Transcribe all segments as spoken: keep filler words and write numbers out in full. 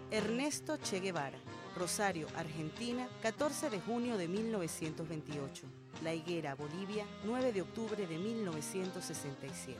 Ernesto Che Guevara, Rosario, Argentina, catorce de junio de mil novecientos veintiocho. La Higuera, Bolivia, nueve de octubre de mil novecientos sesenta y siete.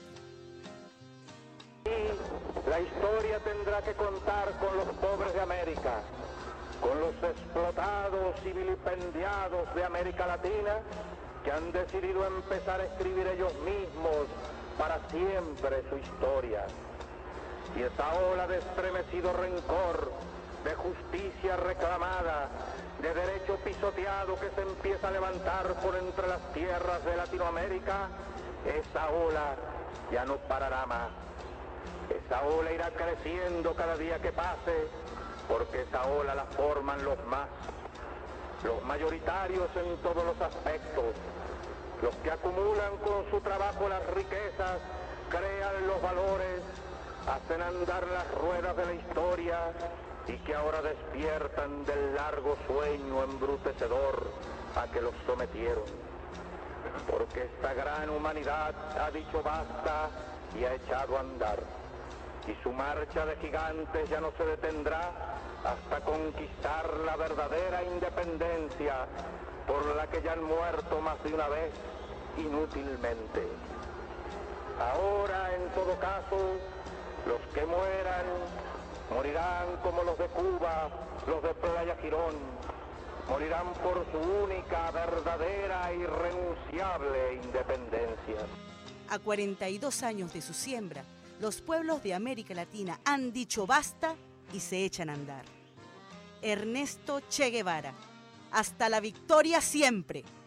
Y la historia tendrá que contar con los pobres de América, con los explotados y vilipendiados de América Latina, que han decidido empezar a escribir ellos mismos para siempre su historia. Y esa ola de estremecido rencor, de justicia reclamada, de derecho pisoteado que se empieza a levantar por entre las tierras de Latinoamérica, esa ola ya no parará más. Esa ola irá creciendo cada día que pase, porque esa ola la forman los más, los mayoritarios en todos los aspectos, los que acumulan con su trabajo las riquezas, crean los valores, hacen andar las ruedas de la historia y que ahora despiertan del largo sueño embrutecedor a que los sometieron. Porque esta gran humanidad ha dicho basta y ha echado a andar. Y su marcha de gigantes ya no se detendrá hasta conquistar la verdadera independencia por la que ya han muerto más de una vez inútilmente. Ahora, en todo caso, los que mueran morirán como los de Cuba, los de Playa Girón, morirán por su única, verdadera e irrenunciable independencia. A cuarenta y dos años de su siembra, los pueblos de América Latina han dicho basta y se echan a andar. Ernesto Che Guevara, hasta la victoria siempre.